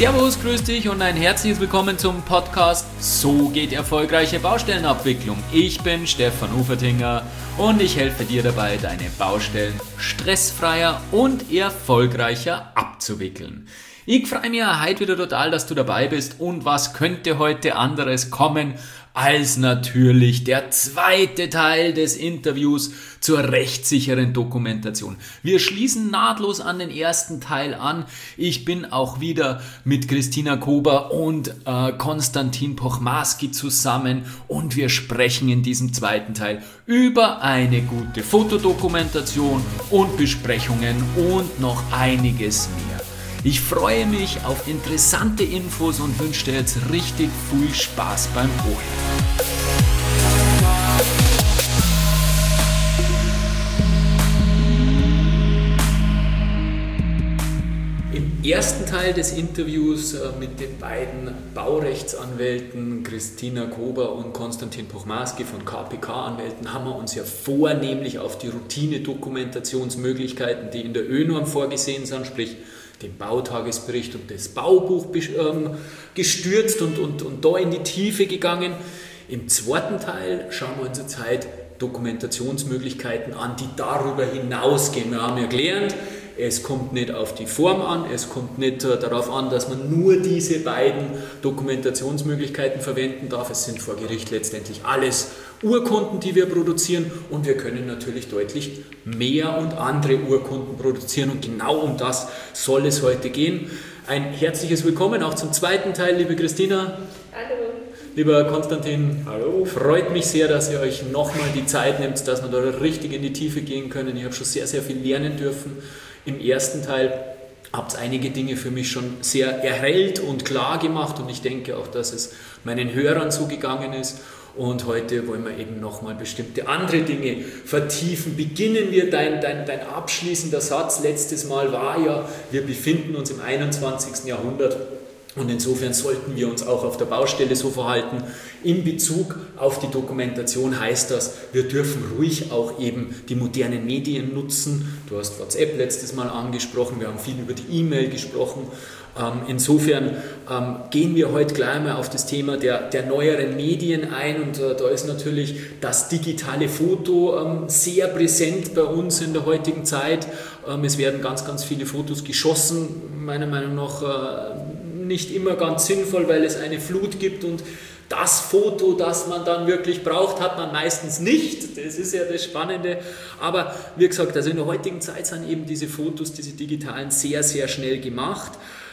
Servus, grüß dich und ein herzliches Willkommen zum Podcast So geht erfolgreiche Baustellenabwicklung. Ich bin Stefan Ufertinger und ich helfe dir dabei, deine Baustellen stressfreier und erfolgreicher abzuwickeln. Ich freue mich heute wieder total, dass du dabei bist und was könnte heute anderes kommen als natürlich der zweite Teil des Interviews zur rechtssicheren Dokumentation. Wir schließen nahtlos an den ersten Teil an. Ich bin auch wieder mit Christina Kober und Konstantin Pochmaski zusammen und wir sprechen in diesem zweiten Teil über eine gute Fotodokumentation und Besprechungen und noch einiges mehr. Ich freue mich auf interessante Infos und wünsche dir jetzt richtig viel Spaß beim Ohren. Im ersten Teil des Interviews mit den beiden Baurechtsanwälten Christina Kober und Konstantin Pochmaski von KPK Anwälten haben wir uns ja vornehmlich auf die Routine-Dokumentationsmöglichkeiten, die in der ÖNORM vorgesehen sind, sprich den Bautagesbericht und das Baubuch gestürzt und da in die Tiefe gegangen. Im zweiten Teil schauen wir uns jetzt heute Dokumentationsmöglichkeiten an, die darüber hinausgehen. Wir haben ja gelernt, es kommt nicht auf die Form an, es kommt nicht darauf an, dass man nur diese beiden Dokumentationsmöglichkeiten verwenden darf. Es sind vor Gericht letztendlich alles Urkunden, die wir produzieren und wir können natürlich deutlich mehr und andere Urkunden produzieren und genau um das soll es heute gehen. Ein herzliches Willkommen auch zum zweiten Teil, liebe Christina. Hallo. Lieber Konstantin, hallo. Freut mich sehr, dass ihr euch nochmal die Zeit nehmt, dass wir da richtig in die Tiefe gehen können. Ich habe schon sehr, sehr viel lernen dürfen. Im ersten Teil habt ihr einige Dinge für mich schon sehr erhellt und klar gemacht und ich denke auch, dass es meinen Hörern so gegangen ist. Und heute wollen wir eben nochmal bestimmte andere Dinge vertiefen. Beginnen wir, dein abschließender Satz letztes Mal war ja, wir befinden uns im 21. Jahrhundert. Und insofern sollten wir uns auch auf der Baustelle so verhalten. In Bezug auf die Dokumentation heißt das, wir dürfen ruhig auch eben die modernen Medien nutzen. Du hast WhatsApp letztes Mal angesprochen, wir haben viel über die E-Mail gesprochen. Insofern gehen wir heute gleich mal auf das Thema der neueren Medien ein und da ist natürlich das digitale Foto sehr präsent bei uns in der heutigen Zeit. Es werden ganz, ganz viele Fotos geschossen, meiner Meinung nach nicht immer ganz sinnvoll, weil es eine Flut gibt und das Foto, das man dann wirklich braucht, hat man meistens nicht. Das ist ja das Spannende. Aber wie gesagt, also in der heutigen Zeit sind eben diese Fotos, diese digitalen, sehr, sehr schnell gemacht.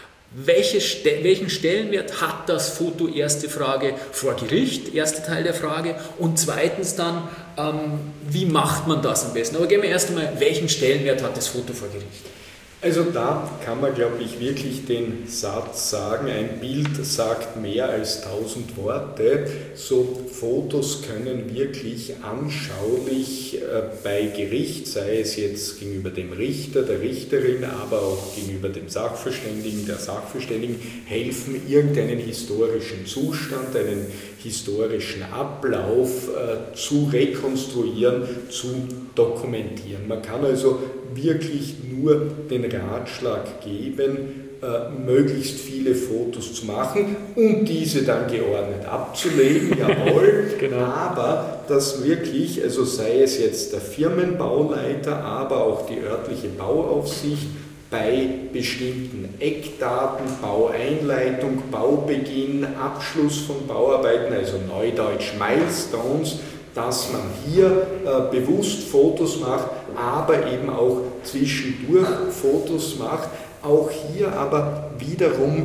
Welchen Stellenwert hat das Foto? Erste Frage vor Gericht, erster Teil der Frage. Und zweitens dann, wie macht man das am besten? Aber gehen wir erst einmal, welchen Stellenwert hat das Foto vor Gericht? Also da kann man, glaube ich, wirklich den Satz sagen, ein Bild sagt mehr als 1000 Worte. So Fotos können wirklich anschaulich bei Gericht, sei es jetzt gegenüber dem Richter, der Richterin, aber auch gegenüber dem Sachverständigen, der Sachverständigen, helfen, irgendeinen historischen Zustand, einen historischen Ablauf zu rekonstruieren, zu dokumentieren. Man kann also wirklich nur den Ratschlag geben, möglichst viele Fotos zu machen und diese dann geordnet abzulegen, jawohl, genau. Aber dass wirklich, also sei es jetzt der Firmenbauleiter, aber auch die örtliche Bauaufsicht, bei bestimmten Eckdaten, Baueinleitung, Baubeginn, Abschluss von Bauarbeiten, also neudeutsch Milestones, dass man hier bewusst Fotos macht, aber eben auch zwischendurch Fotos macht. Auch hier aber wiederum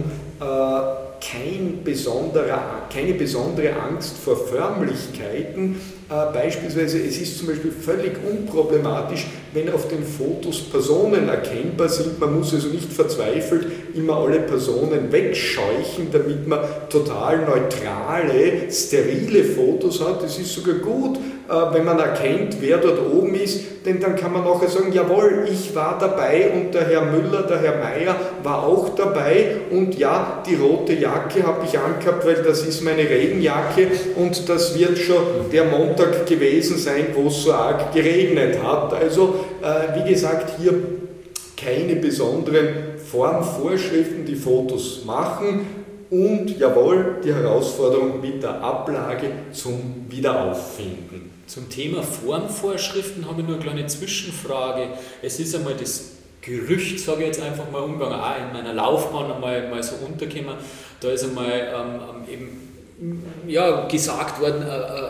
keine besondere Angst vor Förmlichkeiten. Beispielsweise, es ist zum Beispiel völlig unproblematisch, wenn auf den Fotos Personen erkennbar sind. Man muss also nicht verzweifelt immer alle Personen wegscheuchen, damit man total neutrale, sterile Fotos hat. Das ist sogar gut, wenn man erkennt, wer dort oben ist, denn dann kann man nachher sagen, jawohl, ich war dabei und der Herr Müller, der Herr Meier war auch dabei und ja, die rote Jacke habe ich angehabt, weil das ist meine Regenjacke und das wird schon der Montag gewesen sein, wo es so arg geregnet hat. Also, wie gesagt, hier keine besonderen Formvorschriften die Fotos machen und jawohl, die Herausforderung mit der Ablage zum Wiederauffinden. Zum Thema Formvorschriften habe ich nur eine kleine Zwischenfrage. Es ist einmal das Gerücht, sage ich jetzt einfach mal, umgegangen, auch in meiner Laufbahn einmal so untergekommen. Da ist einmal gesagt worden,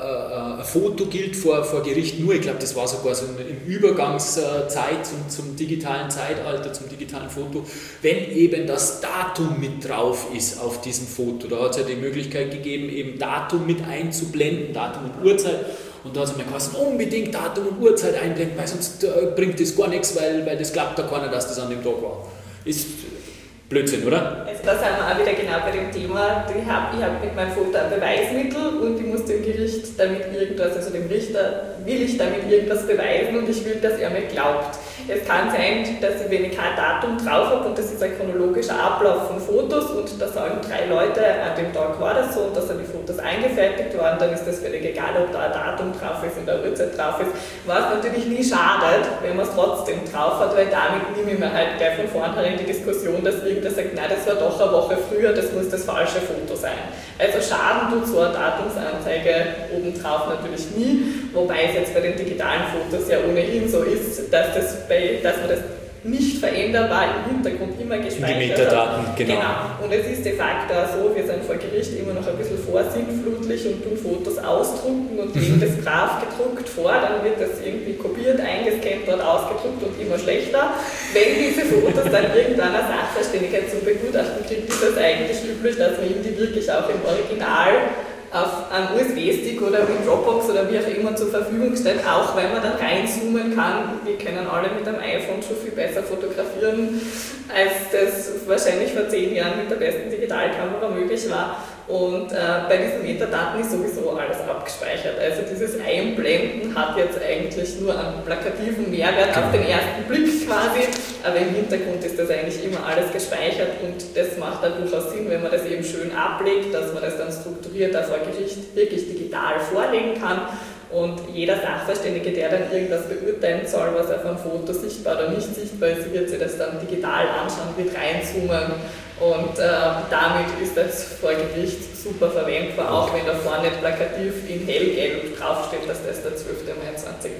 ein Foto gilt vor Gericht nur, ich glaube, das war sogar so in Übergangszeit zum digitalen Zeitalter, zum digitalen Foto, wenn eben das Datum mit drauf ist auf diesem Foto. Da hat es ja die Möglichkeit gegeben, eben Datum mit einzublenden, Datum und Uhrzeit. Und da hat es mir geheißen, unbedingt Datum und Uhrzeit einblenden, weil sonst bringt das gar nichts, weil das glaubt da keiner, dass das an dem Tag war. Ist Blödsinn, oder? Also da sind wir auch wieder genau bei dem Thema, ich hab mit meinem Foto ein Beweismittel und ich muss dem Gericht damit irgendwas, also dem Richter will ich damit irgendwas beweisen und ich will, dass er mir glaubt. Es kann sein, dass ich, wenn ich kein Datum drauf habe und das ist ein chronologischer Ablauf von Fotos und da sagen 3 Leute, an dem Tag war das so und da sind die Fotos eingefertigt worden, dann ist das völlig egal, ob da ein Datum drauf ist und eine Uhrzeit drauf ist. Was natürlich nie schadet, wenn man es trotzdem drauf hat, weil damit nehme ich mir halt gleich von vornherein die Diskussion, dass irgendwer sagt, nein, das war doch eine Woche früher, das muss das falsche Foto sein. Also Schaden tut so eine Datumsanzeige obendrauf natürlich nie, wobei es jetzt bei den digitalen Fotos ja ohnehin so ist, dass man das nicht veränderbar im Hintergrund immer gespeichert die Metadaten, hat. genau. Und es ist de facto so, wir sind vor Gericht immer noch ein bisschen vorsinnflutlich und tun Fotos ausdrucken und legen das brav gedruckt vor, dann wird das irgendwie kopiert, eingescannt, dort ausgedruckt und immer schlechter. Wenn diese Fotos dann irgendeiner Sachverständigkeit zum Begutachten kriegt, ist das eigentlich üblich, dass man ihm die wirklich auch im Original auf einen USB-Stick oder mit Dropbox oder wie auch immer zur Verfügung stellt, auch wenn man dann reinzoomen kann. Wir können alle mit einem iPhone schon viel besser fotografieren, als das wahrscheinlich vor 10 Jahren mit der besten Digitalkamera möglich war. Und bei diesen Metadaten ist sowieso alles abgespeichert. Also dieses Einblenden hat jetzt eigentlich nur einen plakativen Mehrwert auf den ersten Blick quasi, aber im Hintergrund ist das eigentlich immer alles gespeichert und das macht dann durchaus Sinn, wenn man das eben schön ablegt, dass man das dann strukturiert auf ein Gericht wirklich digital vorlegen kann. Und jeder Sachverständige, der dann irgendwas beurteilen soll, was auf einem Foto sichtbar oder nicht sichtbar ist, wird sich das dann digital anschauen, wird reinzoomen und damit ist das vor Gericht super verwendbar, auch wenn da vorne nicht plakativ in hellgelb draufsteht, dass das der 12. Mai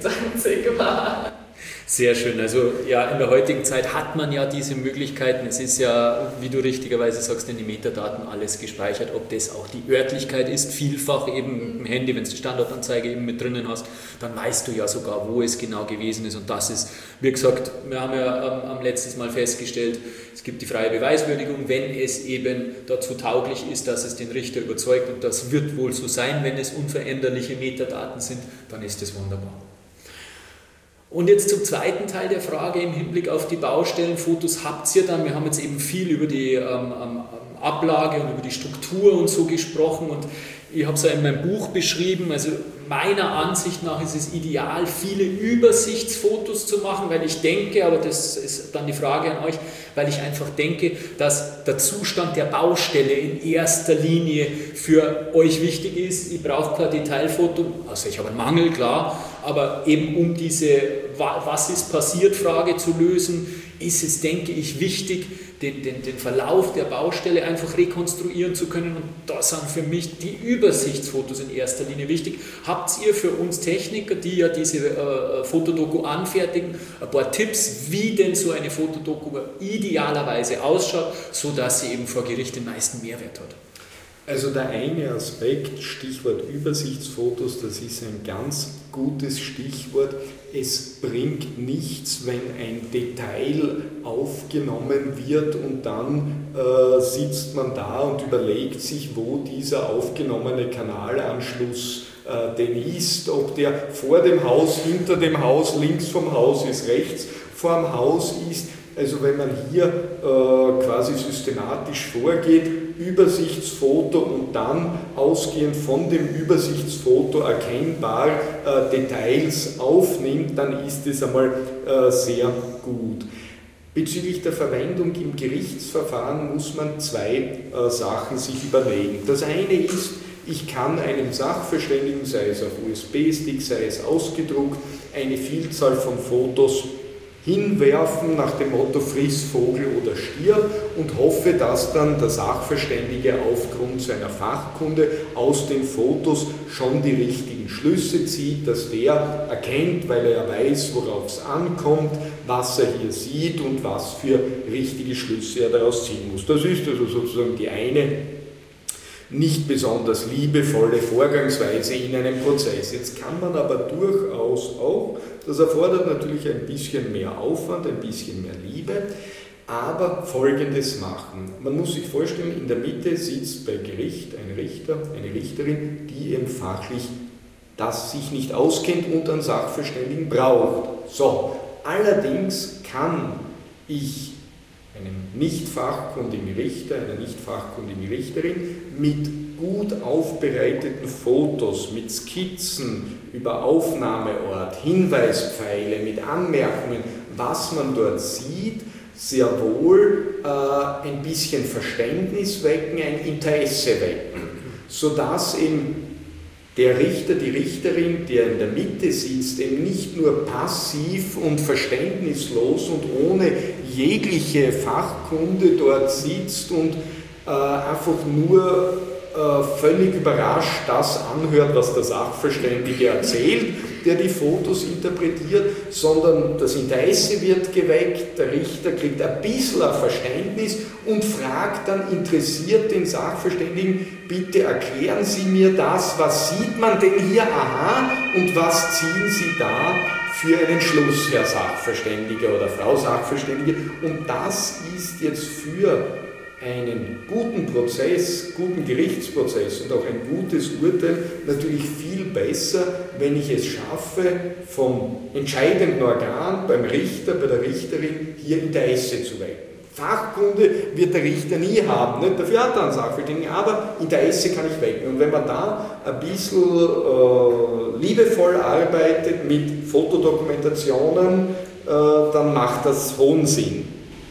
2020 war. Sehr schön. Also ja, in der heutigen Zeit hat man ja diese Möglichkeiten. Es ist ja, wie du richtigerweise sagst, in die Metadaten alles gespeichert, ob das auch die Örtlichkeit ist, vielfach eben im Handy, wenn du die Standortanzeige eben mit drinnen hast, dann weißt du ja sogar, wo es genau gewesen ist. Und das ist, wie gesagt, wir haben ja am letzten Mal festgestellt, es gibt die freie Beweiswürdigung, wenn es eben dazu tauglich ist, dass es den Richter überzeugt, und das wird wohl so sein, wenn es unveränderliche Metadaten sind, dann ist es wunderbar. Und jetzt zum zweiten Teil der Frage im Hinblick auf die Baustellenfotos. Habt ihr dann, wir haben jetzt eben viel über die Ablage und über die Struktur und so gesprochen und ich habe es ja in meinem Buch beschrieben, also meiner Ansicht nach ist es ideal, viele Übersichtsfotos zu machen, weil ich denke, aber das ist dann die Frage an euch, weil ich einfach denke, dass der Zustand der Baustelle in erster Linie für euch wichtig ist. Ich brauche kein Detailfoto, also ich habe einen Mangel, klar, aber eben um diese Was ist passiert Frage zu lösen, ist es, denke ich, wichtig, den Verlauf der Baustelle einfach rekonstruieren zu können, und da sind für mich die Übersichtsfotos in erster Linie wichtig. Habt ihr für uns Techniker, die ja diese Fotodoku anfertigen, ein paar Tipps, wie denn so eine Fotodoku idealerweise ausschaut, sodass sie eben vor Gericht den meisten Mehrwert hat? Also der eine Aspekt, Stichwort Übersichtsfotos, das ist ein ganz gutes Stichwort. Es bringt nichts, wenn ein Detail aufgenommen wird und dann sitzt man da und überlegt sich, wo dieser aufgenommene Kanalanschluss denn ist, ob der vor dem Haus, hinter dem Haus, links vom Haus ist, rechts vorm Haus ist. Also wenn man hier quasi systematisch vorgeht, Übersichtsfoto und dann ausgehend von dem Übersichtsfoto erkennbar Details aufnimmt, dann ist es einmal sehr gut. Bezüglich der Verwendung im Gerichtsverfahren muss man zwei Sachen sich überlegen. Das eine ist, ich kann einem Sachverständigen, sei es auf USB-Stick, sei es ausgedruckt, eine Vielzahl von Fotos hinwerfen nach dem Motto friss Vogel oder stirb und hoffe, dass dann der Sachverständige aufgrund seiner Fachkunde aus den Fotos schon die richtigen Schlüsse zieht, dass der erkennt, weil er weiß, worauf es ankommt, was er hier sieht und was für richtige Schlüsse er daraus ziehen muss. Das ist also sozusagen die eine nicht besonders liebevolle Vorgangsweise in einem Prozess. Jetzt kann man aber durchaus auch, das erfordert natürlich ein bisschen mehr Aufwand, ein bisschen mehr Liebe, aber Folgendes machen. Man muss sich vorstellen, in der Mitte sitzt bei Gericht ein Richter, eine Richterin, die eben fachlich das sich nicht auskennt und einen Sachverständigen braucht. So, allerdings kann ich einem nicht fachkundigen Richter, einer nicht fachkundigen Richterin mit gut aufbereiteten Fotos, mit Skizzen über Aufnahmeort, Hinweispfeile, mit Anmerkungen, was man dort sieht, sehr wohl ein bisschen Verständnis wecken, ein Interesse wecken, sodass eben der Richter, die Richterin, der in der Mitte sitzt, eben nicht nur passiv und verständnislos und ohne jegliche Fachkunde dort sitzt und einfach nur völlig überrascht das anhört, was der Sachverständige erzählt, der die Fotos interpretiert, sondern das Interesse wird geweckt, der Richter kriegt ein bisschen ein Verständnis und fragt dann interessiert den Sachverständigen, bitte erklären Sie mir das, was sieht man denn hier, aha, und was ziehen Sie da für einen Schluss, Herr Sachverständiger oder Frau Sachverständige, und das ist jetzt für einen guten Prozess, guten Gerichtsprozess und auch ein gutes Urteil natürlich viel besser, wenn ich es schaffe, vom entscheidenden Organ, beim Richter, bei der Richterin, hier Interesse zu wecken. Fachkunde wird der Richter nie haben, nicht? Dafür hat er einen Sachverständigen, aber Interesse kann ich wecken. Und wenn man da ein bisschen liebevoll arbeitet mit Fotodokumentationen, dann macht das hohen Sinn.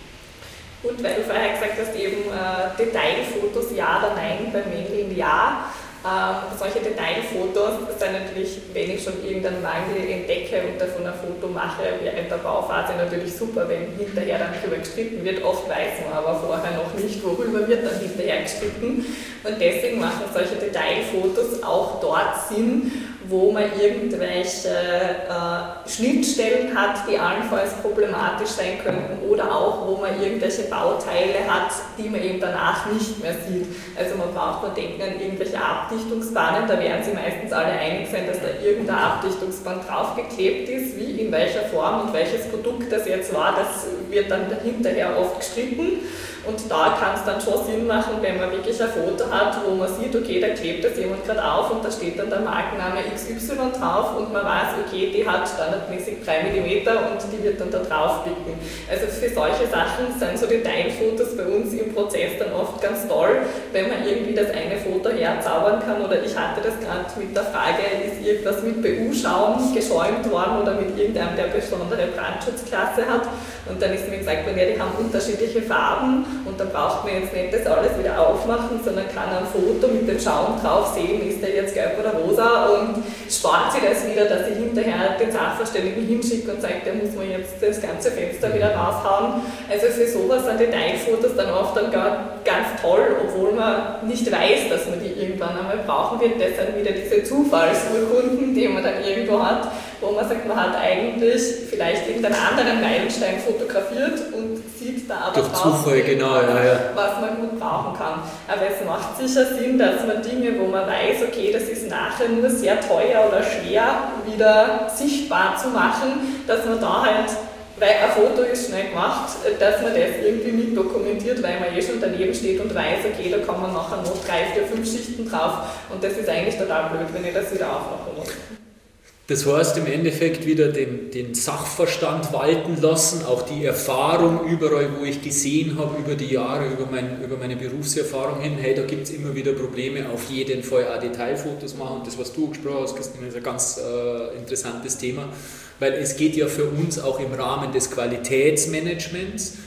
Und weil du vorher gesagt hast, eben Detailfotos ja oder nein, bei Mailing ja. Solche Detailfotos sind natürlich, wenn ich schon irgendeinen Mangel entdecke und davon ein Foto mache, während der Bauphase natürlich super, wenn hinterher dann darüber gestritten wird. Oft weiß man aber vorher noch nicht, worüber wird dann hinterher gestritten. Und deswegen machen solche Detailfotos auch dort Sinn, wo man irgendwelche Schnittstellen hat, die allenfalls problematisch sein könnten oder auch, wo man irgendwelche Bauteile hat, die man eben danach nicht mehr sieht. Also man braucht nur denken an irgendwelche Abdichtungsbahnen, da werden Sie meistens alle einig sein, dass da irgendein Abdichtungsband draufgeklebt ist, wie in welcher Form und welches Produkt das jetzt war, das wird dann hinterher oft gestritten. Und da kann es dann schon Sinn machen, wenn man wirklich ein Foto hat, wo man sieht, okay, da klebt das jemand gerade auf und da steht dann der Markenname XY drauf und man weiß, okay, die hat standardmäßig 3 mm und die wird dann da drauf blicken. Also für solche Sachen sind so Detailfotos bei uns im Prozess dann oft ganz toll, wenn man irgendwie das eine Foto herzaubern kann. Oder ich hatte das gerade mit der Frage, ist irgendwas mit BU-Schaum geschäumt worden oder mit irgendeinem, der besondere Brandschutzklasse hat. Und dann ist mir gesagt, ja, die haben unterschiedliche Farben und da braucht man jetzt nicht das alles wieder aufmachen, sondern kann ein Foto mit dem Schaum drauf sehen, ist der jetzt gelb oder rosa, und spart sich das wieder, dass ich hinterher den Sachverständigen hinschicke und sage, der muss man jetzt das ganze Fenster wieder raushauen. Also für sowas sind Detailfotos dann oft dann ganz toll, obwohl man nicht weiß, dass man die irgendwann einmal brauchen wird. Das sind wieder diese Zufallsurkunden, die man dann irgendwo hat, wo man sagt, man hat eigentlich vielleicht irgendeinen anderen Meilenstein fotografiert und sieht da aber durch Zufall, genau, was man gut brauchen kann. Aber es macht sicher Sinn, dass man Dinge, wo man weiß, okay, das ist nachher nur sehr teuer oder schwer wieder sichtbar zu machen, dass man da halt, weil ein Foto ist schnell gemacht, dass man das irgendwie mit dokumentiert, weil man schon daneben steht und weiß, okay, da kann man nachher noch 3, 4, 5 Schichten drauf und das ist eigentlich total blöd, wenn ich das wieder aufmachen muss. Das heißt im Endeffekt wieder den Sachverstand walten lassen, auch die Erfahrung überall, wo ich gesehen habe über die Jahre, über meine Berufserfahrung hin, hey, da gibt es immer wieder Probleme, auf jeden Fall auch Detailfotos machen. Und das, was du gesprochen hast, Christine, ist ein ganz interessantes Thema, weil es geht ja für uns auch im Rahmen des Qualitätsmanagements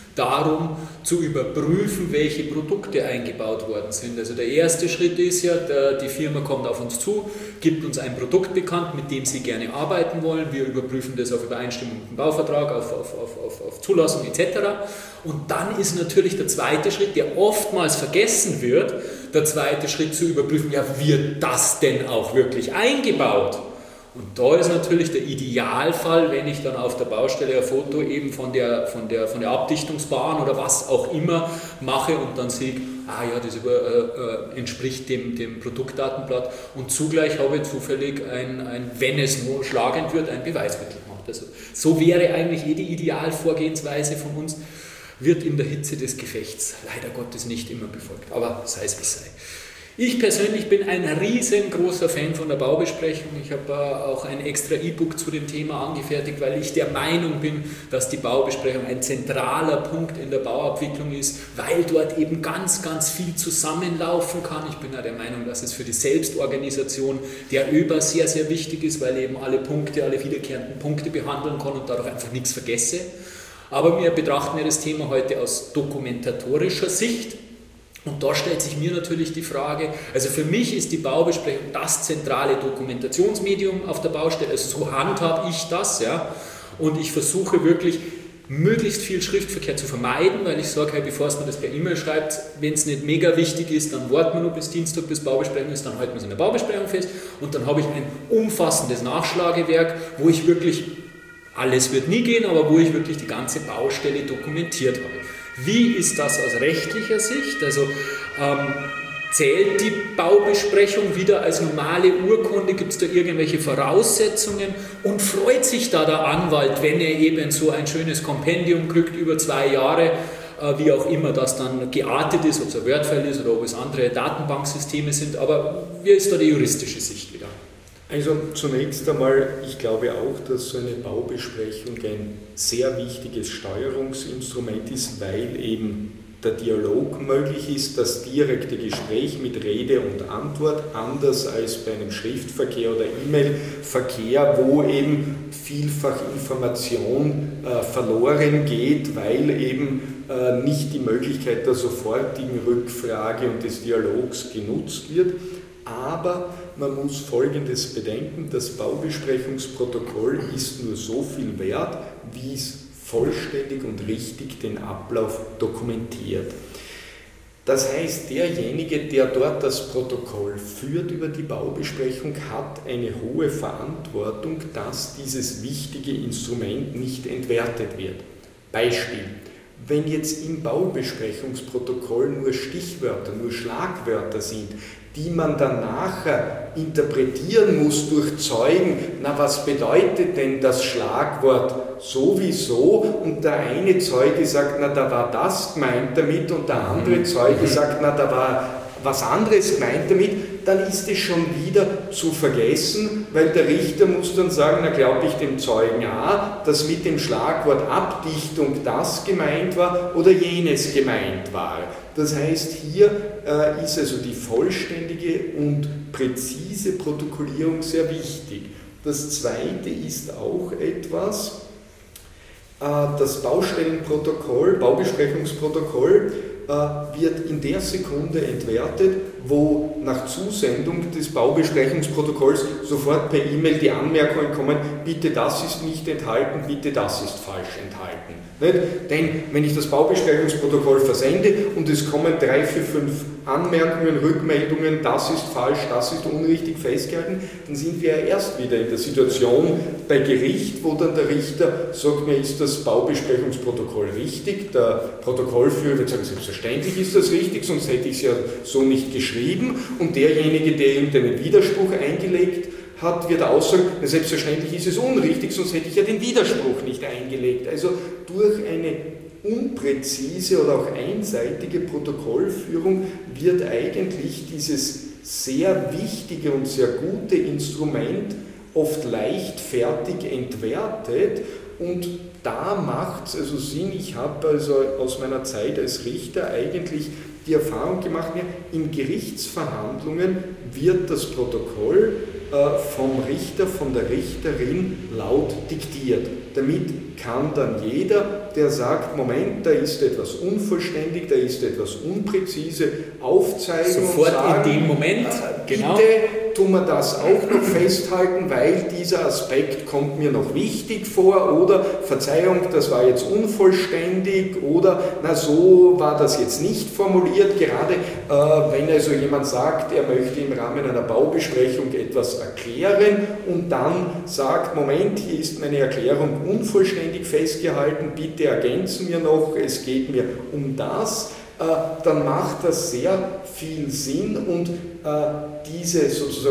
darum zu überprüfen, welche Produkte eingebaut worden sind. Also der erste Schritt ist ja, die Firma kommt auf uns zu, gibt uns ein Produkt bekannt, mit dem sie gerne arbeiten wollen. Wir überprüfen das auf Übereinstimmung mit dem Bauvertrag, auf Zulassung etc. Und dann ist natürlich der zweite Schritt, der oftmals vergessen wird, der zweite Schritt zu überprüfen, ja, wird das denn auch wirklich eingebaut? Und da ist natürlich der Idealfall, wenn ich dann auf der Baustelle ein Foto eben von der Abdichtungsbahn oder was auch immer mache und dann sehe, das entspricht dem Produktdatenblatt und zugleich habe ich zufällig wenn es nur schlagend wird, ein Beweismittel gemacht. Also so wäre eigentlich die Idealvorgehensweise von uns, wird in der Hitze des Gefechts leider Gottes nicht immer befolgt, aber sei es wie es sei. Ich persönlich bin ein riesengroßer Fan von der Baubesprechung. Ich habe auch ein extra E-Book zu dem Thema angefertigt, weil ich der Meinung bin, dass die Baubesprechung ein zentraler Punkt in der Bauabwicklung ist, weil dort eben ganz, ganz viel zusammenlaufen kann. Ich bin auch der Meinung, dass es für die Selbstorganisation der ÖBA sehr, sehr wichtig ist, weil eben alle wiederkehrenden Punkte behandeln kann und dadurch einfach nichts vergesse. Aber wir betrachten ja das Thema heute aus dokumentatorischer Sicht. Und da stellt sich mir natürlich die Frage, also für mich ist die Baubesprechung das zentrale Dokumentationsmedium auf der Baustelle, also so handhabe ich das, ja, und ich versuche wirklich möglichst viel Schriftverkehr zu vermeiden, weil ich sage, hey, bevor man das per E-Mail schreibt, wenn es nicht mega wichtig ist, dann warten wir nur bis Dienstag, bis Baubesprechung ist, dann halten wir es in der Baubesprechung fest und dann habe ich ein umfassendes Nachschlagewerk, wo ich wirklich, alles wird nie gehen, aber wo ich wirklich die ganze Baustelle dokumentiert habe. Wie ist das aus rechtlicher Sicht? Also zählt die Baubesprechung wieder als normale Urkunde? Gibt es da irgendwelche Voraussetzungen? Und freut sich da der Anwalt, wenn er eben so ein schönes Kompendium kriegt über 2 Jahre, wie auch immer das dann geartet ist, ob es ein Word-File ist oder ob es andere Datenbanksysteme sind? Aber wie ist da die juristische Sicht wieder? Also zunächst einmal, ich glaube auch, dass so eine Baubesprechung ein sehr wichtiges Steuerungsinstrument ist, weil eben der Dialog möglich ist, das direkte Gespräch mit Rede und Antwort, anders als bei einem Schriftverkehr oder E-Mail-Verkehr, wo eben vielfach Information verloren geht, weil eben nicht die Möglichkeit der sofortigen Rückfrage und des Dialogs genutzt wird. Aber man muss Folgendes bedenken, das Baubesprechungsprotokoll ist nur so viel wert, wie es vollständig und richtig den Ablauf dokumentiert. Das heißt, derjenige, der dort das Protokoll führt über die Baubesprechung, hat eine hohe Verantwortung, dass dieses wichtige Instrument nicht entwertet wird. Beispiel: Wenn jetzt im Baubesprechungsprotokoll nur Stichwörter, nur Schlagwörter sind, die man dann nachher interpretieren muss durch Zeugen, na, was bedeutet denn das Schlagwort sowieso? Und der eine Zeuge sagt, na, da war das gemeint damit, und der andere Zeuge sagt, na, da war was anderes gemeint damit, dann ist es schon wieder zu vergessen, weil der Richter muss dann sagen, na, glaube ich dem Zeugen A, dass mit dem Schlagwort Abdichtung das gemeint war oder jenes gemeint war. Das heißt, hier ist also die vollständige und präzise Protokollierung sehr wichtig. Das Zweite ist auch etwas, das Baubesprechungsprotokoll wird in der Sekunde entwertet, wo nach Zusendung des Baubesprechungsprotokolls sofort per E-Mail die Anmerkungen kommen, bitte das ist nicht enthalten, bitte das ist falsch enthalten. Nicht? Denn wenn ich das Baubesprechungsprotokoll versende und es kommen 3, 4, 5 Anmerkungen, Rückmeldungen, das ist falsch, das ist unrichtig festgehalten, dann sind wir ja erst wieder in der Situation bei Gericht, wo dann der Richter sagt, mir ist das Baubesprechungsprotokoll richtig, der Protokollführer wird sagen, selbstverständlich ist das richtig, sonst hätte ich es ja so nicht geschrieben, und derjenige, der irgendeinen Widerspruch eingelegt hat, wird auch sagen, selbstverständlich ist es unrichtig, sonst hätte ich ja den Widerspruch nicht eingelegt. Also durch eine unpräzise oder auch einseitige Protokollführung wird eigentlich dieses sehr wichtige und sehr gute Instrument oft leichtfertig entwertet, und da macht es also Sinn, ich habe also aus meiner Zeit als Richter eigentlich die Erfahrung gemacht, in Gerichtsverhandlungen wird das Protokoll vom Richter, von der Richterin laut diktiert. Damit kann dann jeder, der sagt, Moment, da ist etwas unvollständig, da ist etwas unpräzise, aufzeigen sofort und sagen, in dem Moment, genau. Bitte tun wir das auch noch festhalten, weil dieser Aspekt kommt mir noch wichtig vor, oder Verzeihung, das war jetzt unvollständig, oder na, so war das jetzt nicht formuliert. Gerade wenn also jemand sagt, er möchte im Rahmen einer Baubesprechung etwas erklären und dann sagt, Moment, hier ist meine Erklärung unvollständig festgehalten, bitte ergänzen wir noch, es geht mir um das, dann macht das sehr viel Sinn und dieser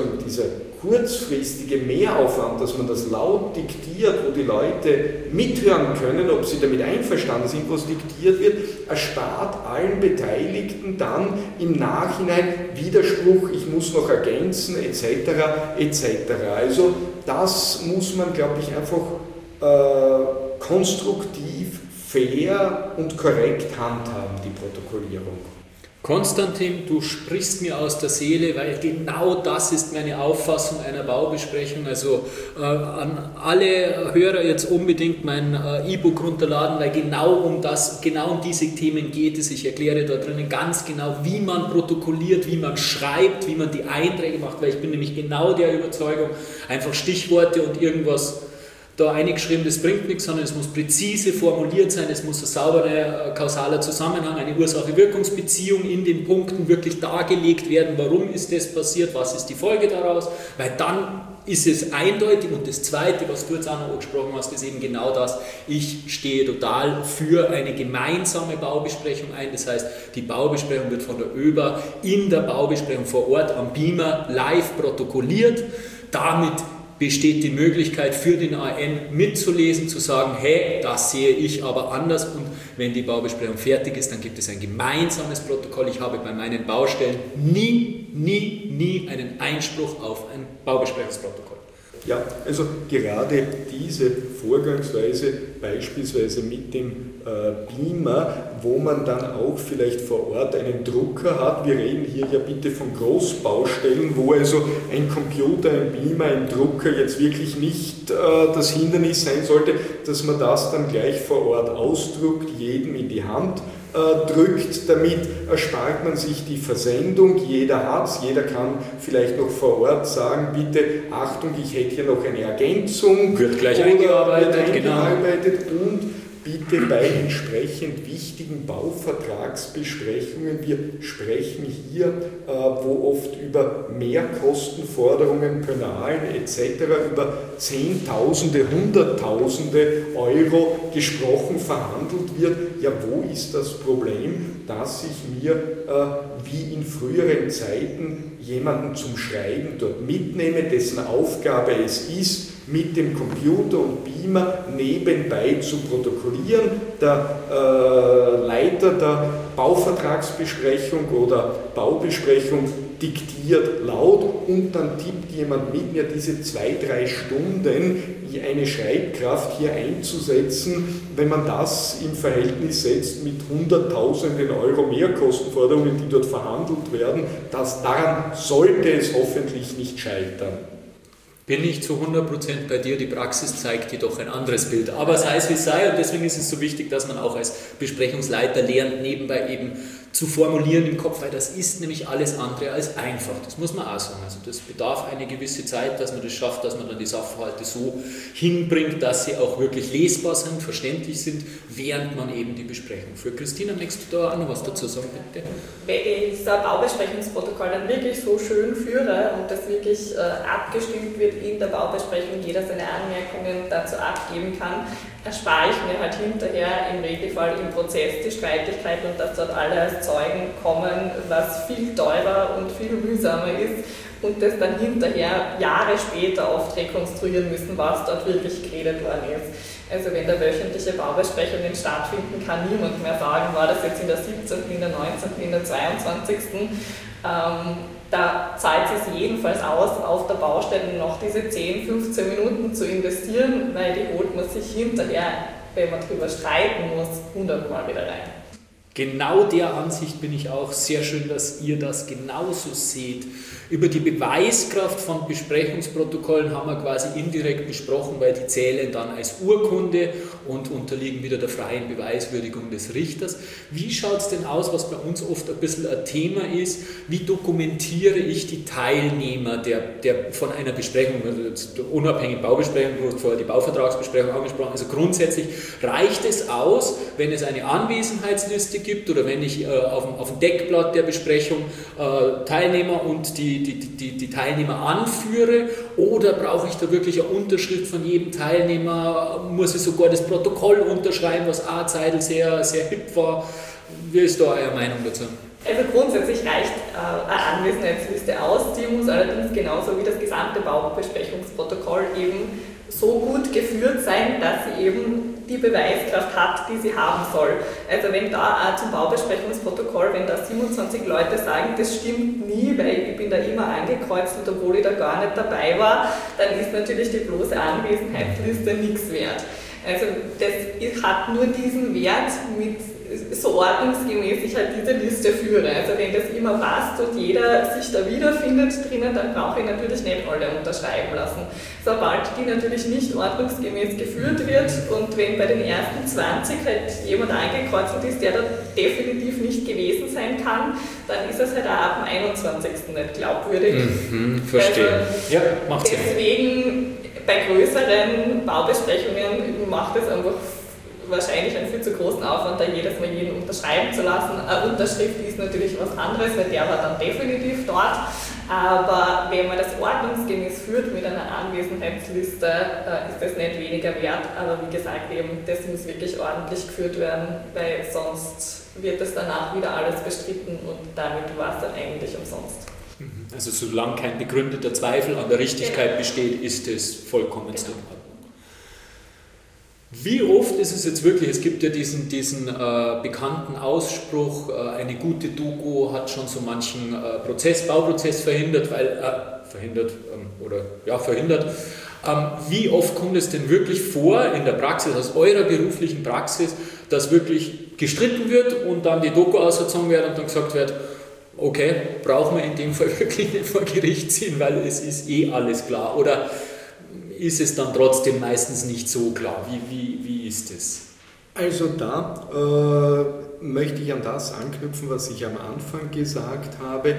kurzfristige Mehraufwand, dass man das laut diktiert, wo die Leute mithören können, ob sie damit einverstanden sind, was diktiert wird, erspart allen Beteiligten dann im Nachhinein Widerspruch, ich muss noch ergänzen, etc. etc. Also das muss man, glaube ich, einfach konstruktiv, fair und korrekt handhaben, die Protokollierung. Konstantin, du sprichst mir aus der Seele, weil genau das ist meine Auffassung einer Baubesprechung. Also an alle Hörer jetzt unbedingt mein E-Book runterladen, weil genau um diese Themen geht es. Ich erkläre dort drinnen ganz genau, wie man protokolliert, wie man schreibt, wie man die Einträge macht, weil ich bin nämlich genau der Überzeugung, einfach Stichworte und irgendwas da eingeschrieben, das bringt nichts, sondern es muss präzise formuliert sein, es muss ein sauberer kausaler Zusammenhang, eine Ursache-Wirkungsbeziehung in den Punkten wirklich dargelegt werden, warum ist das passiert, was ist die Folge daraus, weil dann ist es eindeutig. Und das Zweite, was du jetzt auch noch angesprochen hast, ist eben genau das, ich stehe total für eine gemeinsame Baubesprechung ein, das heißt, die Baubesprechung wird von der ÖBA in der Baubesprechung vor Ort am Beamer live protokolliert, damit besteht die Möglichkeit für den AN mitzulesen, zu sagen, hey, das sehe ich aber anders, und wenn die Baubesprechung fertig ist, dann gibt es ein gemeinsames Protokoll. Ich habe bei meinen Baustellen nie einen Einspruch auf ein Baubesprechungsprotokoll. Ja, also gerade diese Vorgangsweise, beispielsweise mit dem Beamer, wo man dann auch vielleicht vor Ort einen Drucker hat. Wir reden hier ja bitte von Großbaustellen, wo also ein Computer, ein Beamer, ein Drucker jetzt wirklich nicht das Hindernis sein sollte, dass man das dann gleich vor Ort ausdruckt, jedem in die Hand drückt. Damit erspart man sich die Versendung, jeder hat es, jeder kann vielleicht noch vor Ort sagen, bitte Achtung, ich hätte hier noch eine Ergänzung. Wird gleich eingearbeitet, genau. Und bitte bei entsprechend wichtigen Bauvertragsbesprechungen, wir sprechen hier, wo oft über Mehrkostenforderungen, Penalen etc., über Zehntausende, Hunderttausende Euro gesprochen, verhandelt wird. Ja, wo ist das Problem, dass ich mir, wie in früheren Zeiten, jemanden zum Schreiben dort mitnehme, dessen Aufgabe es ist, mit dem Computer und Beamer nebenbei zu protokollieren. Der Leiter der Bauvertragsbesprechung oder Baubesprechung diktiert laut und dann tippt jemand mit, mir diese 2-3 Stunden eine Schreibkraft hier einzusetzen, wenn man das im Verhältnis setzt mit Hunderttausenden Euro Mehrkostenforderungen, die dort verhandelt werden, daran sollte es hoffentlich nicht scheitern. Bin ich zu 100% bei dir, die Praxis zeigt jedoch ein anderes Bild. Aber sei es wie es sei, und deswegen ist es so wichtig, dass man auch als Besprechungsleiter lernt, nebenbei eben zu formulieren im Kopf, weil das ist nämlich alles andere als einfach. Das muss man auch sagen. Also das bedarf eine gewisse Zeit, dass man das schafft, dass man dann die Sachverhalte so hinbringt, dass sie auch wirklich lesbar sind, verständlich sind, während man eben die Besprechung führt. Christina, möchtest du da auch noch was dazu sagen, bitte? Wenn ich so ein Baubesprechungsprotokoll dann wirklich so schön führe und das wirklich abgestimmt wird in der Baubesprechung, jeder seine Anmerkungen dazu abgeben kann, erspare ich mir halt hinterher im Regelfall im Prozess die Streitigkeit und dass dort alle als Zeugen kommen, was viel teurer und viel mühsamer ist und das dann hinterher Jahre später oft rekonstruieren müssen, was dort wirklich geredet worden ist. Also wenn da wöchentliche Baubesprechungen stattfinden, kann niemand mehr sagen, war das jetzt in der 17., in der 19., in der 22. Da zahlt es sich jedenfalls aus, auf der Baustelle noch diese 10, 15 Minuten zu investieren, weil die holt man sich hinterher, wenn man drüber streiten muss, 100 Mal wieder rein. Genau der Ansicht bin ich auch. Sehr schön, dass ihr das genauso seht. Über die Beweiskraft von Besprechungsprotokollen haben wir quasi indirekt gesprochen, weil die zählen dann als Urkunde und unterliegen wieder der freien Beweiswürdigung des Richters. Wie schaut es denn aus, was bei uns oft ein bisschen ein Thema ist? Wie dokumentiere ich die Teilnehmer der von einer Besprechung, also unabhängig Baubesprechung, du hast vorher die Bauvertragsbesprechung angesprochen, also grundsätzlich reicht es aus, wenn es eine Anwesenheitsliste gibt oder wenn ich auf dem Deckblatt der Besprechung Teilnehmer und die Teilnehmer anführe, oder brauche ich da wirklich eine Unterschrift von jedem Teilnehmer? Muss ich sogar das Protokoll unterschreiben, was A-Zeitl sehr, sehr hip war? Wie ist da eure Meinung dazu? Also grundsätzlich reicht eine Anwesenheitsliste aus, die muss allerdings genauso wie das gesamte Baubesprechungsprotokoll eben so gut geführt sein, dass sie eben die Beweiskraft hat, die sie haben soll. Also wenn da zum Baubesprechungsprotokoll, wenn da 27 Leute sagen, das stimmt nie, weil ich bin da immer angekreuzelt, obwohl ich da gar nicht dabei war, dann ist natürlich die bloße Anwesenheitsliste nichts wert. Also das hat nur diesen Wert mit so ordnungsgemäß ich halt diese Liste führe. Also wenn das immer passt und jeder sich da wiederfindet drinnen, dann brauche ich natürlich nicht alle unterschreiben lassen. Sobald die natürlich nicht ordnungsgemäß geführt wird und wenn bei den ersten 20 halt jemand angekreuzelt ist, der da definitiv nicht gewesen sein kann, dann ist es halt auch ab dem 21. nicht glaubwürdig. Verstehe. Also, ja, macht Sinn. Deswegen bei größeren Baubesprechungen macht es einfach wahrscheinlich einen viel zu großen Aufwand, da jedes Mal jeden unterschreiben zu lassen. Eine Unterschrift ist natürlich was anderes, weil der war dann definitiv dort. Aber wenn man das ordnungsgemäß führt mit einer Anwesenheitsliste, ist das nicht weniger wert. Aber wie gesagt, eben, das muss wirklich ordentlich geführt werden, weil sonst wird es danach wieder alles bestritten und damit war es dann eigentlich umsonst. Also solange kein begründeter Zweifel an der Richtigkeit besteht, ist es vollkommen in Ordnung. Wie oft ist es jetzt wirklich, es gibt ja diesen bekannten Ausspruch, eine gute Doku hat schon so manchen Bauprozess verhindert, wie oft kommt es denn wirklich vor in der Praxis, aus eurer beruflichen Praxis, dass wirklich gestritten wird und dann die Doku ausgezogen wird und dann gesagt wird, okay, brauchen wir in dem Fall wirklich nicht vor Gericht ziehen, weil es ist eh alles klar, oder ist es dann trotzdem meistens nicht so klar? Wie ist es? Also da möchte ich an das anknüpfen, was ich am Anfang gesagt habe.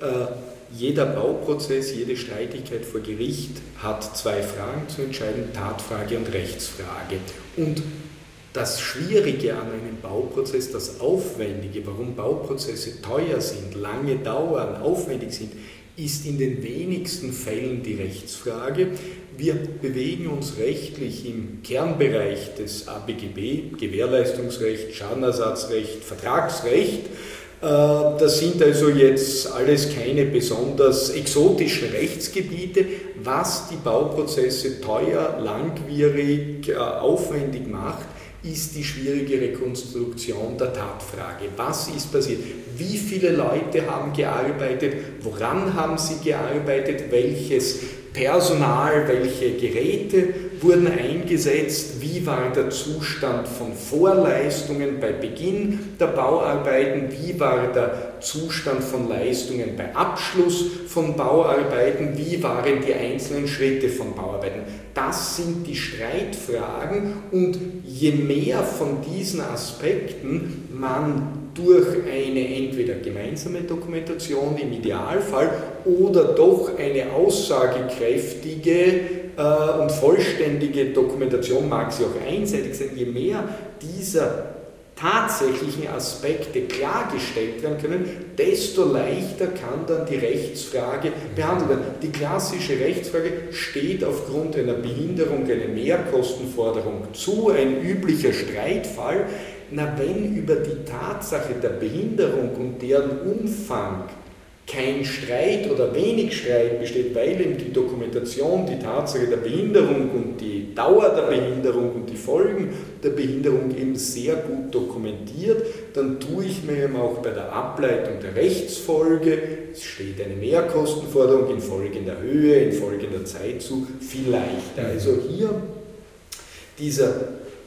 Jeder Bauprozess, jede Streitigkeit vor Gericht hat zwei Fragen zu entscheiden, Tatfrage und Rechtsfrage. Und das Schwierige an einem Bauprozess, das Aufwendige, warum Bauprozesse teuer sind, lange dauern, aufwendig sind, ist in den wenigsten Fällen die Rechtsfrage. Wir bewegen uns rechtlich im Kernbereich des ABGB, Gewährleistungsrecht, Schadenersatzrecht, Vertragsrecht. Das sind also jetzt alles keine besonders exotischen Rechtsgebiete. Was die Bauprozesse teuer, langwierig, aufwendig macht, ist die schwierige Rekonstruktion der Tatfrage. Was ist passiert? Wie viele Leute haben gearbeitet? Woran haben sie gearbeitet? Welches Personal, welche Geräte wurden eingesetzt? Wie war der Zustand von Vorleistungen bei Beginn der Bauarbeiten? Wie war der Zustand von Leistungen bei Abschluss von Bauarbeiten? Wie waren die einzelnen Schritte von Bauarbeiten? Das sind die Streitfragen, und je mehr von diesen Aspekten man durch eine entweder gemeinsame Dokumentation im Idealfall oder doch eine aussagekräftige und vollständige Dokumentation, mag sie auch einseitig sein, je mehr dieser tatsächlichen Aspekte klargestellt werden können, desto leichter kann dann die Rechtsfrage behandelt werden. Die klassische Rechtsfrage steht aufgrund einer Behinderung, einer Mehrkostenforderung zu, ein üblicher Streitfall. Na, wenn über die Tatsache der Behinderung und deren Umfang kein Streit oder wenig Streit besteht, weil eben die Dokumentation, die Tatsache der Behinderung und die Dauer der Behinderung und die Folgen der Behinderung eben sehr gut dokumentiert, dann tue ich mir eben auch bei der Ableitung der Rechtsfolge, es steht eine Mehrkostenforderung in folgender Höhe, in folgender Zeit zu, viel leichter. Also hier dieser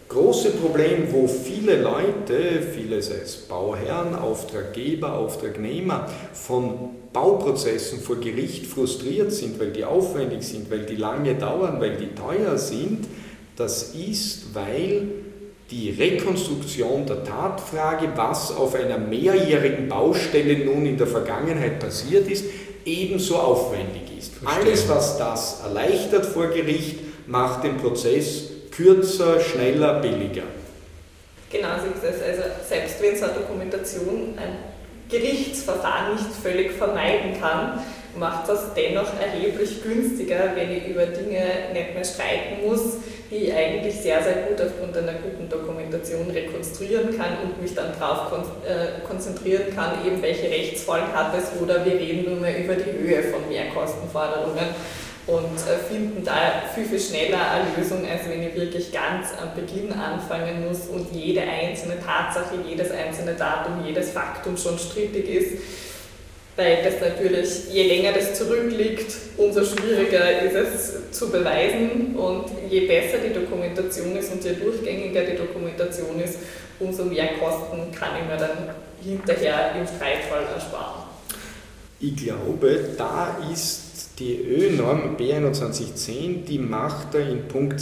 große Problem, wo viele Leute, sei es Bauherren, Auftraggeber, Auftragnehmer, von Bauprozessen vor Gericht frustriert sind, weil die aufwendig sind, weil die lange dauern, weil die teuer sind, das ist, weil die Rekonstruktion der Tatfrage, was auf einer mehrjährigen Baustelle nun in der Vergangenheit passiert ist, ebenso aufwendig ist. Verstehen. Alles, was das erleichtert vor Gericht, macht den Prozess kürzer, schneller, billiger. Genau so ist es. Also selbst wenn so eine Dokumentation ein Gerichtsverfahren nicht völlig vermeiden kann, macht das dennoch erheblich günstiger, wenn ich über Dinge nicht mehr streiten muss, die ich eigentlich sehr, sehr gut aufgrund einer guten Dokumentation rekonstruieren kann und mich dann darauf konzentrieren kann, eben welche Rechtsfolgen hat es, oder wir reden nur mehr über die Höhe von Mehrkostenforderungen und finden da viel, viel schneller eine Lösung, als wenn ich wirklich ganz am Beginn anfangen muss und jede einzelne Tatsache, jedes einzelne Datum, jedes Faktum schon strittig ist. Weil das natürlich, je länger das zurückliegt, umso schwieriger ist es zu beweisen, und je besser die Dokumentation ist und je durchgängiger die Dokumentation ist, umso mehr Kosten kann ich mir dann hinterher im Streitfall ersparen. Ich glaube, da ist die ÖNorm B2110, die macht da in Punkt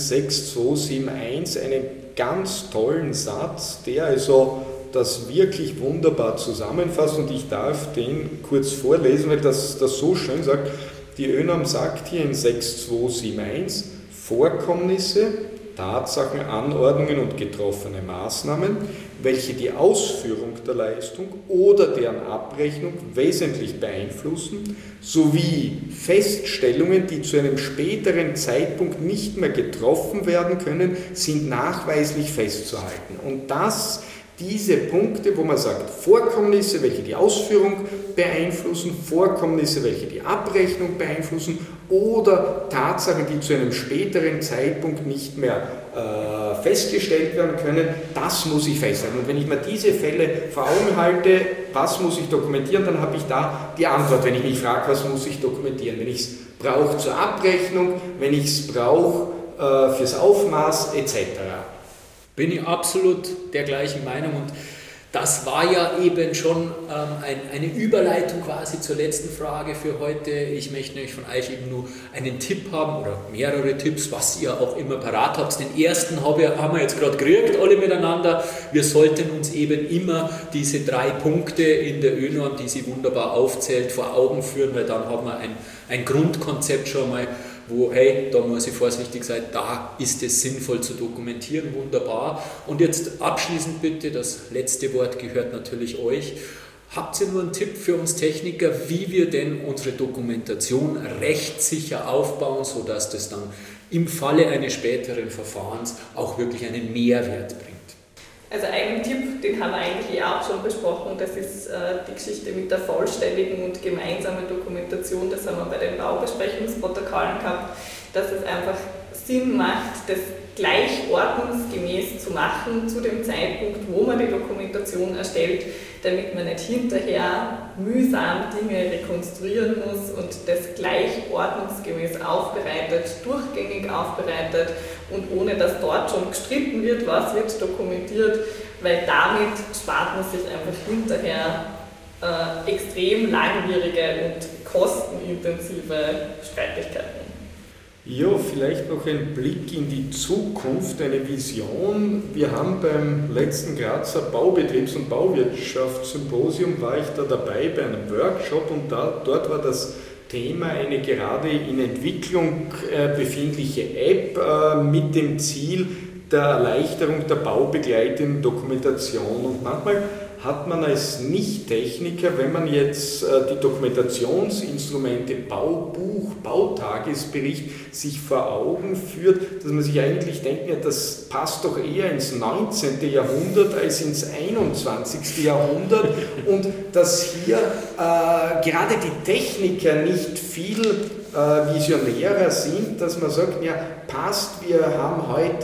6271 einen ganz tollen Satz, der also das wirklich wunderbar zusammenfasst, und ich darf den kurz vorlesen, weil das so schön sagt. Die ÖNorm sagt hier in 6271, Vorkommnisse, Tatsachen, Anordnungen und getroffene Maßnahmen, welche die Ausführung der Leistung oder deren Abrechnung wesentlich beeinflussen, sowie Feststellungen, die zu einem späteren Zeitpunkt nicht mehr getroffen werden können, sind nachweislich festzuhalten. Und diese Punkte, wo man sagt, Vorkommnisse, welche die Ausführung beeinflussen, Vorkommnisse, welche die Abrechnung beeinflussen, oder Tatsachen, die zu einem späteren Zeitpunkt nicht mehr festgestellt werden können, das muss ich festhalten. Und wenn ich mir diese Fälle vor Augen halte, was muss ich dokumentieren, dann habe ich da die Antwort, wenn ich mich frage, was muss ich dokumentieren. Wenn ich es brauche zur Abrechnung, wenn ich es brauche fürs Aufmaß etc. Bin ich absolut der gleichen Meinung, und das war ja eben schon eine Überleitung quasi zur letzten Frage für heute. Ich möchte nämlich von euch eben nur einen Tipp haben oder mehrere Tipps, was ihr auch immer parat habt. Den ersten haben wir jetzt gerade gekriegt, alle miteinander. Wir sollten uns eben immer diese 3 Punkte in der ÖNorm, die sie wunderbar aufzählt, vor Augen führen, weil dann haben wir ein Grundkonzept schon mal, wo, hey, da muss ich vorsichtig sein, da ist es sinnvoll zu dokumentieren, wunderbar. Und jetzt abschließend bitte, das letzte Wort gehört natürlich euch. Habt ihr nur einen Tipp für uns Techniker, wie wir denn unsere Dokumentation rechtssicher aufbauen, sodass das dann im Falle eines späteren Verfahrens auch wirklich einen Mehrwert bringt? Also einen Tipp, den haben wir eigentlich auch schon besprochen, das ist die Geschichte mit der vollständigen und gemeinsamen Dokumentation. Das haben wir bei den Baubesprechungsprotokollen gehabt, dass es einfach Sinn macht, das gleich ordnungsgemäß zu machen zu dem Zeitpunkt, wo man die Dokumentation erstellt, damit man nicht hinterher mühsam Dinge rekonstruieren muss und das gleich ordnungsgemäß aufbereitet, durchgängig aufbereitet und ohne dass dort schon gestritten wird, was wird dokumentiert, weil damit spart man sich einfach hinterher extrem langwierige und kostenintensive Streitigkeiten. Ja, vielleicht noch ein Blick in die Zukunft, eine Vision. Wir haben beim letzten Grazer Baubetriebs- und Bauwirtschaftssymposium, war ich da dabei bei einem Workshop, und dort war das Thema eine gerade in Entwicklung befindliche App mit dem Ziel der Erleichterung der baubegleitenden Dokumentation. Und manchmal hat man als Nicht-Techniker, wenn man jetzt die Dokumentationsinstrumente Baubuch, Bautagesbericht sich vor Augen führt, dass man sich eigentlich denkt, ja, das passt doch eher ins 19. Jahrhundert als ins 21. Jahrhundert, und dass hier gerade die Techniker nicht viel visionärer sind, dass man sagt, ja, passt, wir haben heute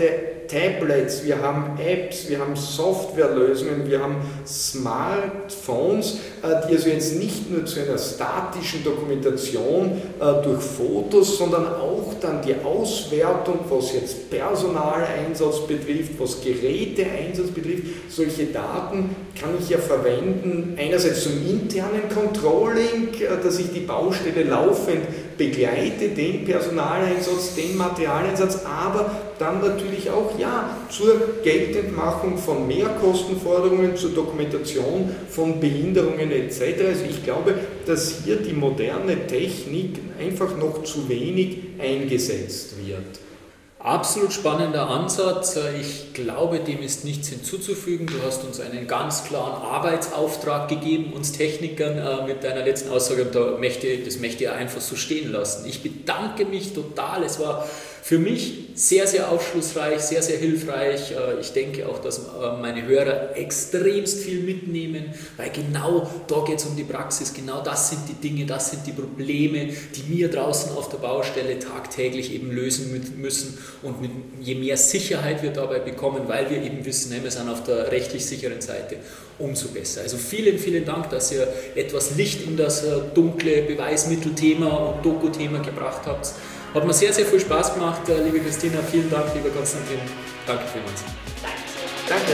Tablets, wir haben Apps, wir haben Softwarelösungen, wir haben Smartphones, die also jetzt nicht nur zu einer statischen Dokumentation durch Fotos, sondern auch dann die Auswertung, was jetzt Personaleinsatz betrifft, was Geräteeinsatz betrifft, solche Daten kann ich ja verwenden, einerseits zum internen Controlling, dass ich die Baustelle laufend begleite, den Personaleinsatz, den Materialeinsatz, aber dann natürlich auch zur Geltendmachung von Mehrkostenforderungen, zur Dokumentation von Behinderungen etc. Also ich glaube, dass hier die moderne Technik einfach noch zu wenig eingesetzt wird. Absolut spannender Ansatz. Ich glaube, dem ist nichts hinzuzufügen. Du hast uns einen ganz klaren Arbeitsauftrag gegeben, uns Technikern, mit deiner letzten Aussage. Und das möchte ich einfach so stehen lassen. Ich bedanke mich total. Es war für mich sehr, sehr aufschlussreich, sehr, sehr hilfreich. Ich denke auch, dass meine Hörer extremst viel mitnehmen, weil genau da geht es um die Praxis. Genau das sind die Dinge, das sind die Probleme, die wir draußen auf der Baustelle tagtäglich eben lösen müssen. Und je mehr Sicherheit wir dabei bekommen, weil wir eben wissen, wir sind auf der rechtlich sicheren Seite, umso besser. Also vielen, vielen Dank, dass ihr etwas Licht in das dunkle Beweismittelthema und Doku-Thema gebracht habt. Hat mir sehr, sehr viel Spaß gemacht, liebe Christina. Vielen Dank, lieber Konstantin. Danke vielmals. Danke.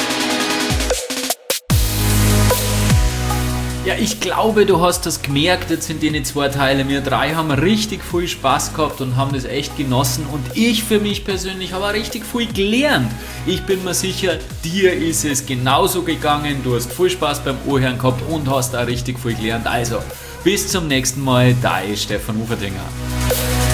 Ja, ich glaube, du hast das gemerkt jetzt in den 2 Teilen. Wir 3 haben richtig viel Spaß gehabt und haben das echt genossen. Und ich für mich persönlich habe auch richtig viel gelernt. Ich bin mir sicher, dir ist es genauso gegangen. Du hast viel Spaß beim Ohrhören gehabt und hast auch richtig viel gelernt. Also, bis zum nächsten Mal, dein Stefan Uferdinger.